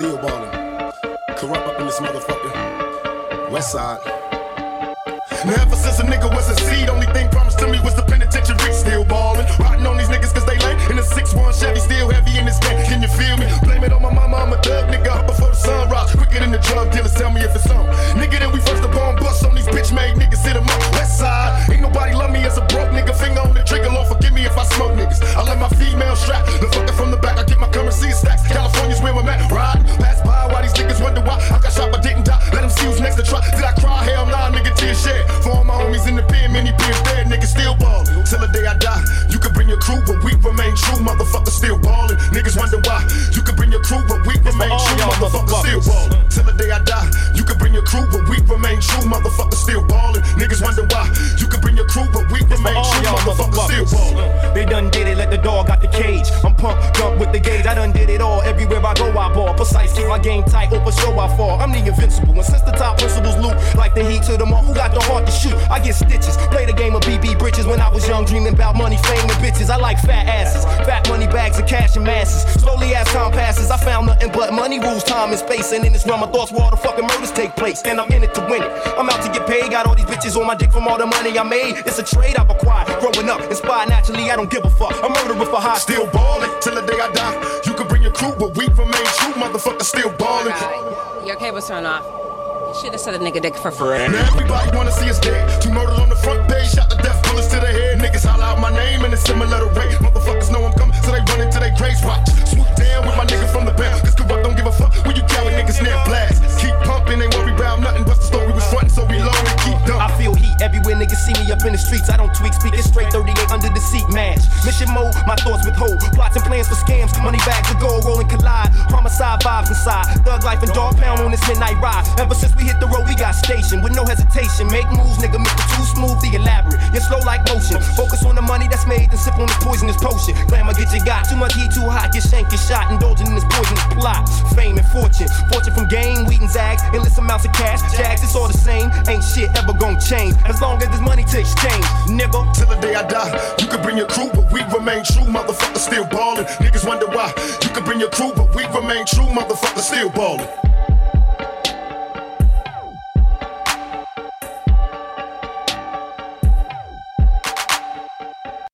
Still ballin'. Corrupt up in this motherfucker. West side. Now ever since a nigga was a seed, only thing promised to me was the penitentiary. Still ballin', riding on these niggas cause they lame. In a 6-1 Chevy, still heavy in this game. Can you feel me? Blame it on my mama, I'm a thug nigga. Up before the sun rise, quicker than the drug dealers. Tell me if it's on. Nigga, then we first up on bust on these bitch made niggas. Hit 'em up, west side. Ain't nobody love me as a broke nigga. Finger on the trigger, Lord forgive me if I smoke niggas. I let my female strap, the fucker from the back. I get my currency in stacks. California's where I'm at. Ride, pass by while these niggas wonder why I got shot but didn't die. Let them see who's next to try. Did I cry? Hell nah, nigga, tears shed. For all my homies in the pen, many peers dead, niggas still ballin'. Till the day I die, you can bring your crew, but we remain true, motherfuckers still ballin'. Niggas wonder why, you can bring your crew, but we remain true, motherfuckers still ballin'. Till the day I die, you can bring your crew, but we remain true, motherfuckers still ballin'. Niggas wonder why, you can bring your crew, but we remain true, motherfuckers still ballin'. They done did it, let the dog out the cage. I'm pumped up with the gauge, I done did it all. Everywhere I go, I ball. Precise, keep my game tight, over show I fall. I'm the invincible, and since the top principles loot, like the heat to them all, who got the heart to shoot? I get stitches, play the game of BB britches. When I was young, dreaming about money, fame, and bitches. I like fat asses, fat money bags of cash and masses. Slowly as time passes, I found nothing but money rules, time and space. And in this realm, my thoughts where all the fucking murders take place. And I'm in it to win it. I'm out to get paid, got all these bitches on my dick from all the money I made. It's a trade I've acquired, growing up, inspired naturally, I don't give a fuck. I'm murderer for high. Still ballin' till the day I die. You can bring your crew, but we remain true, motherfuckers still ballin'. Your cable's turned off. You should have said a nigga dick for free. Now everybody wanna see us dead. 2 murders on the front page, shot the death bullets to the head. Niggas holler out my name in a similar rate. Motherfuckers know I'm coming, so they run into their graves. Watch, swoop down with my nigga from the bell. Cause corrupt don't give a fuck when you coward niggas near blast. Keep pumping, ain't worry about nothing. But the story was frontin', so we low and keep dumping. I feel heat everywhere niggas see me up in the streets. I don't tweak, speak it straight, 38 under the seat match. Mission mode, my thoughts withhold. Plots and plans for scams, money bags of gold, rolling collide. Homicide vibes inside, thug life and dog pound on this midnight ride. Ever since we hit the road, we got station with no hesitation. Make moves, nigga, Mr. Too Smooth, the elaborate. You're slow like motion. Focus on the money that's made, then sip on this poisonous potion. Glamour get you got, too much heat, too hot. Get shanked, get shot, indulging in this poisonous plot. Fame and fortune, fortune from game, wheat and zags, endless amounts of cash. Jags, it's all the same, ain't shit ever gon' change as long as there's money to exchange, nigga. Till the day I die, you can bring your crew, but we remain true, motherfuckers still ballin'. Niggas wonder why, you can bring your crew, but we remain true, motherfuckers still ballin'.